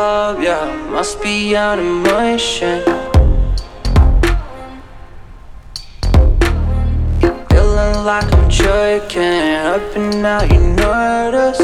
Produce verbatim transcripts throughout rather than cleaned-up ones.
club, yeah, must be on a mission. Feeling like I'm jerking up and now you notice.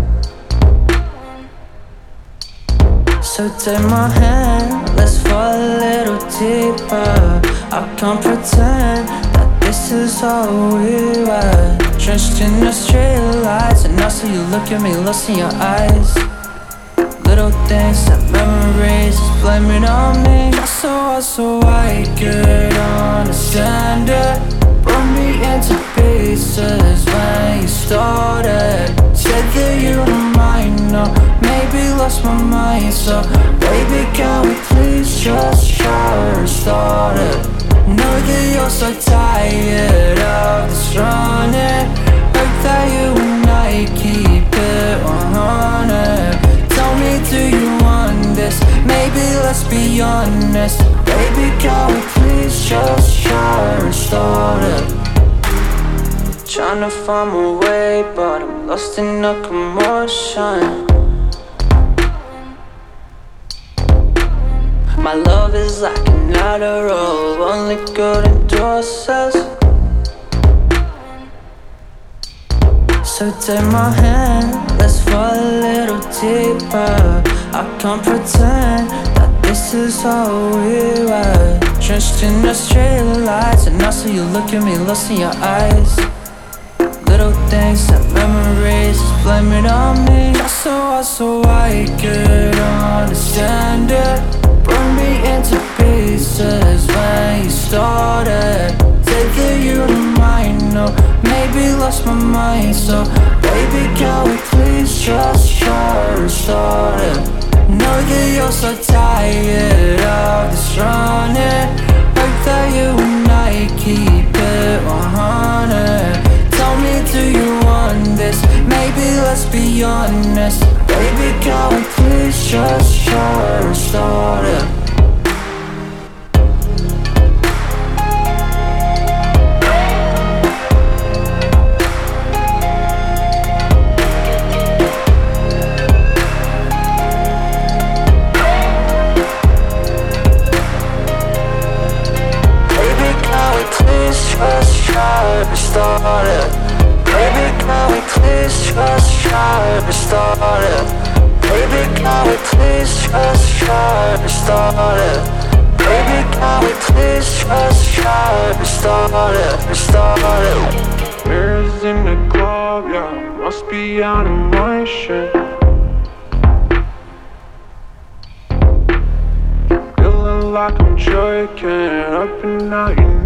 So take my hand, let's fall a little deeper. I can't pretend that this is all we were. Drenched in the street lights, and I see you look at me, lost in your eyes. Little things and memories, just blame it on me. So hard, so I could understand it. Broke me into pieces when you started. Said that you were mine, no, maybe lost my mind. So baby, can we please just start started? Know that you're so tired of this running. Heard that you and I keep it one hundred. Tell me, do you want this? Maybe let's be honest. Baby, can we please just start started? Tryna find my way, but I'm lost in the commotion. My love is like an Adderall, only good in doses. So take my hand, let's fall a little deeper. I can't pretend that this is all we were. Drenched in the street lights, and I see you look at me, lost in your eyes. Little things and memories, just blame it on me. So hard, so I could understand it. Broke me into pieces when you started. Said that you were mine, no, maybe lost my mind. So baby, can we please just start started? Know that you're so tired of this running. Heard that you and I keep it one hundred. Tell me, do you want this? Maybe let's be honest. Baby, can we please just start started? Just try to start it. Baby, can we please just try to start it? Baby, can we please just try to start it? Baby, can we please just try to start it? Start it. Mirrors in the club, yeah, must be out of my shit. Feeling like I'm jerking up and now you